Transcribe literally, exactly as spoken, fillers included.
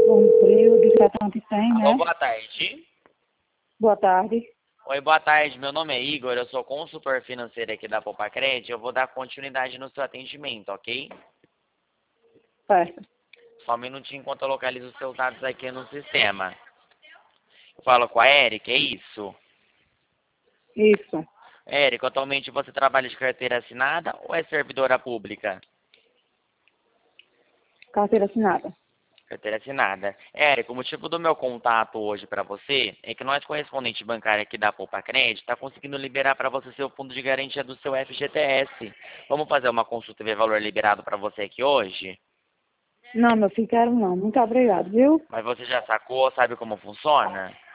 Um frio de setenta e cem, Alô, né? boa tarde. Boa tarde. Oi, boa tarde. Meu nome é Igor, eu sou consultor financeiro aqui da Poupa Crédito. Eu vou dar continuidade no seu atendimento, ok? Certo. Só um minutinho enquanto eu localizo os seus dados aqui no sistema. Eu falo com a Érica, é isso? Isso. Érica, atualmente você trabalha de carteira assinada ou é servidora pública? Carteira assinada. Carteira assinada. Érica, o motivo do meu contato hoje para você é que nós, correspondente bancário aqui da Poupa Crédito, está conseguindo liberar para você seu fundo de garantia do seu F G T S. Vamos fazer uma consulta e ver valor liberado para você aqui hoje? Não, meu filho, quero não. Muito obrigado, viu? Mas você já sacou, sabe como funciona?